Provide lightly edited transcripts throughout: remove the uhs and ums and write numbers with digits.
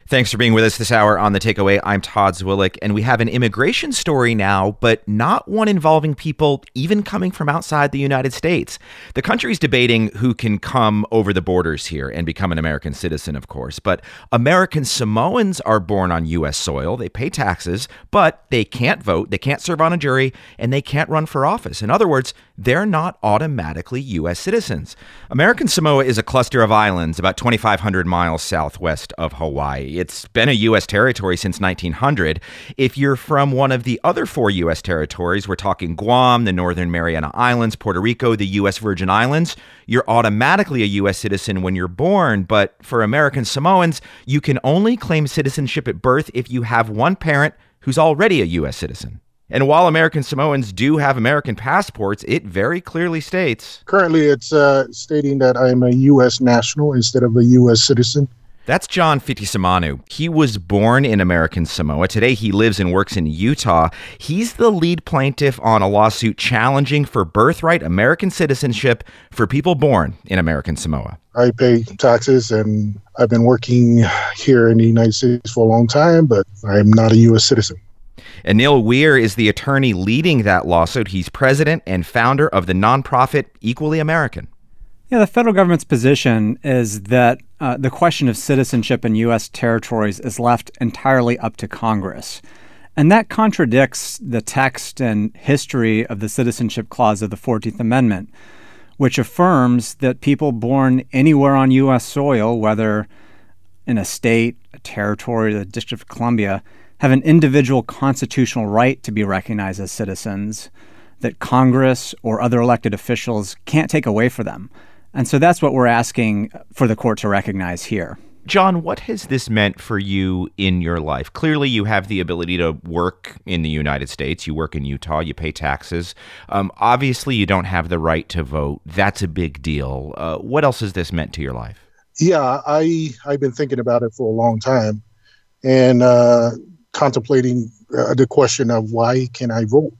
Thanks for being with us this hour on The Takeaway. I'm Todd Zwillich, and we have an immigration story now, but not one involving people even coming from outside the United States. The country's debating who can come over the borders here and become an American citizen, of course. But American Samoans are born on U.S. soil. They pay taxes, but they can't vote, they can't serve on a jury, and they can't run for office. In other words, they're not automatically U.S. citizens. American Samoa is a cluster of islands about 2,500 miles southwest of Hawaii. It's been a U.S. territory since 1900. If you're from one of the other 4 U.S. territories, we're talking Guam, the Northern Mariana Islands, Puerto Rico, the U.S. Virgin Islands, you're automatically a U.S. citizen when you're born. But for American Samoans, you can only claim citizenship at birth if you have one parent who's already a U.S. citizen. And while American Samoans do have American passports, it very clearly states... Currently, it's stating that I'm a U.S. national instead of a U.S. citizen. That's John Fitisamanu. He was born in American Samoa. Today, he lives and works in Utah. He's the lead plaintiff on a lawsuit challenging for birthright American citizenship for people born in American Samoa. I pay taxes, and I've been working here in the United States for a long time, but I'm not a U.S. citizen. Anil Weir is the attorney leading that lawsuit. He's president and founder of the nonprofit Equally American. Yeah, the federal government's position is that the question of citizenship in U.S. territories is left entirely up to Congress. And that contradicts the text and history of the Citizenship Clause of the 14th Amendment, which affirms that people born anywhere on U.S. soil, whether in a state, a territory, the District of Columbia, have an individual constitutional right to be recognized as citizens that Congress or other elected officials can't take away from them. And so that's what we're asking for the court to recognize here. John, what has this meant for you in your life? Clearly, you have the ability to work in the United States. You work in Utah. You pay taxes. Obviously, you don't have the right to vote. That's a big deal. What else has this meant to your life? Yeah, I've been thinking about it for a long time and contemplating the question of why can I vote,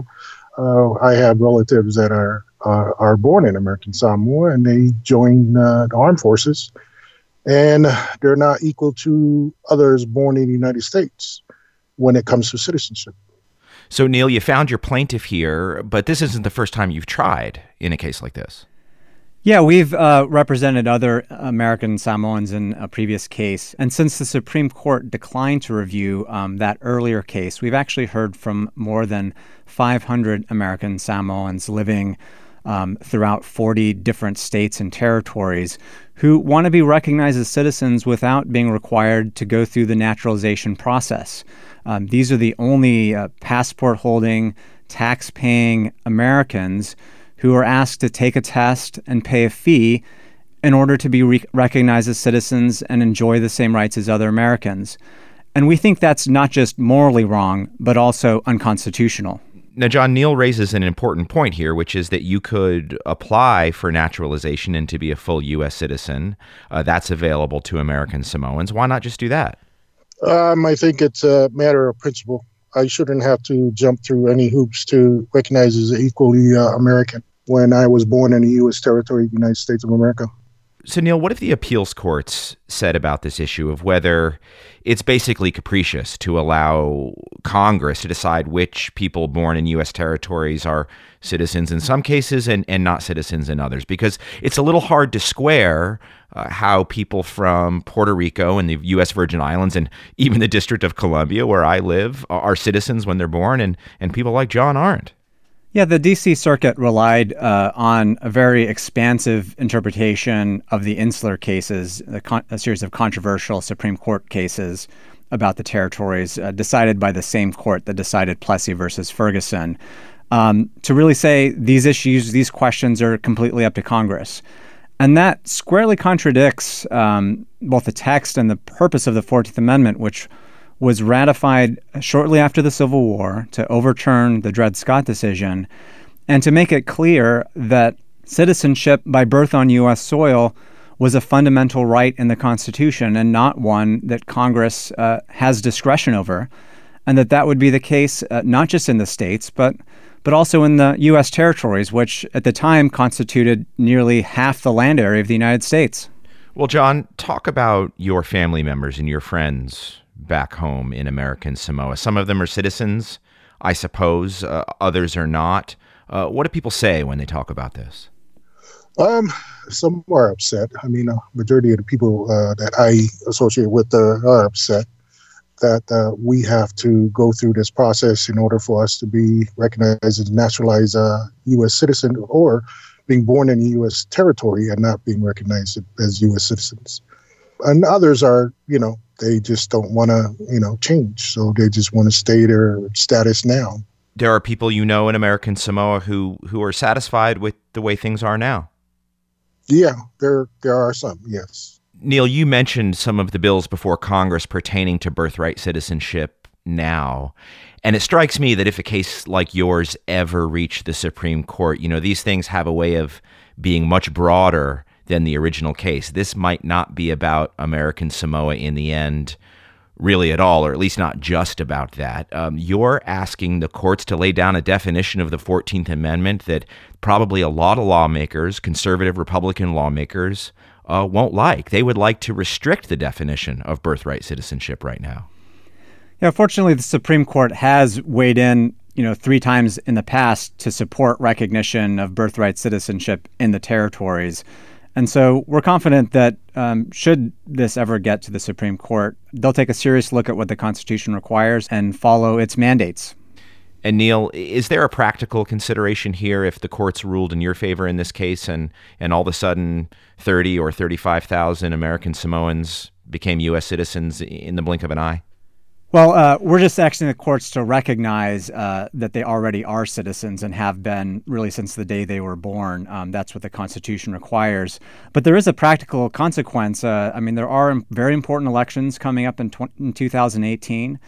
I have relatives that are born in American Samoa, and they join the armed forces, and they're not equal to others born in the United States when it comes to citizenship. So, Neil, you found your plaintiff here, but this isn't the first time you've tried in a case like this. Yeah, we've represented other American Samoans in a previous case. And since the Supreme Court declined to review that earlier case, we've actually heard from more than 500 American Samoans living throughout 40 different states and territories who want to be recognized as citizens without being required to go through the naturalization process. These are the only passport-holding, tax-paying Americans who are asked to take a test and pay a fee in order to be recognized as citizens and enjoy the same rights as other Americans. And we think that's not just morally wrong, but also unconstitutional. Now, John, Neil raises an important point here, which is that you could apply for naturalization and to be a full U.S. citizen. That's available to American Samoans. Why not just do that? I think it's a matter of principle. I shouldn't have to jump through any hoops to recognize as equally American when I was born in the U.S. territory of the United States of America. So, Neil, what have the appeals courts said about this issue of whether it's basically capricious to allow Congress to decide which people born in U.S. territories are citizens in some cases and not citizens in others? Because it's a little hard to square how people from Puerto Rico and the U.S. Virgin Islands and even the District of Columbia, where I live, are citizens when they're born and people like John aren't. Yeah, the D.C. Circuit relied on a very expansive interpretation of the Insular cases, a series of controversial Supreme Court cases about the territories decided by the same court that decided Plessy versus Ferguson, to really say these issues, these questions are completely up to Congress. And that squarely contradicts both the text and the purpose of the 14th Amendment, which was ratified shortly after the Civil War to overturn the Dred Scott decision and to make it clear that citizenship by birth on U.S. soil was a fundamental right in the Constitution and not one that Congress has discretion over, and that would be the case not just in the states, but also in the U.S. territories, which at the time constituted nearly half the land area of the United States. Well, John, talk about your family members and your friends back home in American Samoa. Some of them are citizens, I suppose. Others are not. What do people say when they talk about this? Some are upset. I mean, a majority of the people that I associate with are upset that we have to go through this process in order for us to be recognized as a naturalized U.S. citizen, or being born in U.S. territory and not being recognized as U.S. citizens. And others are, they just don't want to, change. So they just want to stay their status now. There are people in American Samoa who are satisfied with the way things are now. Yeah, there are some, yes. Neil, you mentioned some of the bills before Congress pertaining to birthright citizenship now. And it strikes me that if a case like yours ever reached the Supreme Court, these things have a way of being much broader than the original case. This might not be about American Samoa in the end, really at all, or at least not just about that. You're asking the courts to lay down a definition of the 14th Amendment that probably a lot of lawmakers, conservative Republican lawmakers, won't like. They would like to restrict the definition of birthright citizenship right now. Yeah, fortunately, the Supreme Court has weighed in, 3 times in the past to support recognition of birthright citizenship in the territories. And so we're confident that should this ever get to the Supreme Court, they'll take a serious look at what the Constitution requires and follow its mandates. And Neil, is there a practical consideration here if the courts ruled in your favor in this case and all of a sudden 30 or 35,000 American Samoans became U.S. citizens in the blink of an eye? Well, we're just asking the courts to recognize that they already are citizens and have been really since the day they were born. That's what the Constitution requires. But there is a practical consequence. There are very important elections coming up in 2018.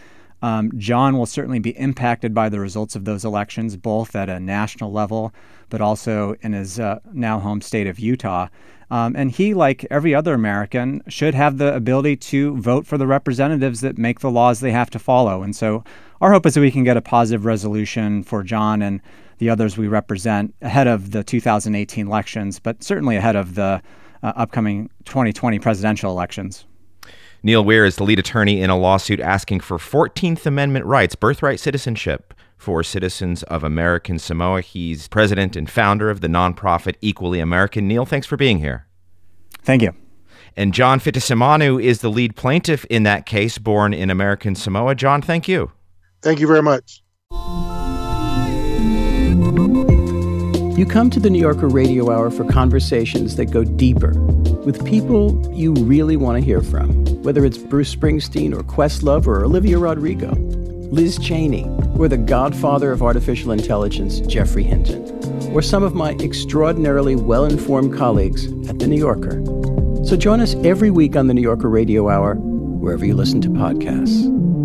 John will certainly be impacted by the results of those elections, both at a national level, but also in his now home state of Utah. And he, like every other American, should have the ability to vote for the representatives that make the laws they have to follow. And so our hope is that we can get a positive resolution for John and the others we represent ahead of the 2018 elections, but certainly ahead of the upcoming 2020 presidential elections. Neil Weir is the lead attorney in a lawsuit asking for 14th Amendment rights, birthright citizenship, for citizens of American Samoa. He's president and founder of the nonprofit Equally American. Neil, thanks for being here. Thank you. And John Fitisimanu is the lead plaintiff in that case, born in American Samoa. John, thank you. Thank you very much. You come to the New Yorker Radio Hour for conversations that go deeper with people you really want to hear from, whether it's Bruce Springsteen or Questlove or Olivia Rodrigo, Liz Cheney, or the godfather of artificial intelligence, Geoffrey Hinton, or some of my extraordinarily well-informed colleagues at The New Yorker. So join us every week on the New Yorker Radio Hour, wherever you listen to podcasts.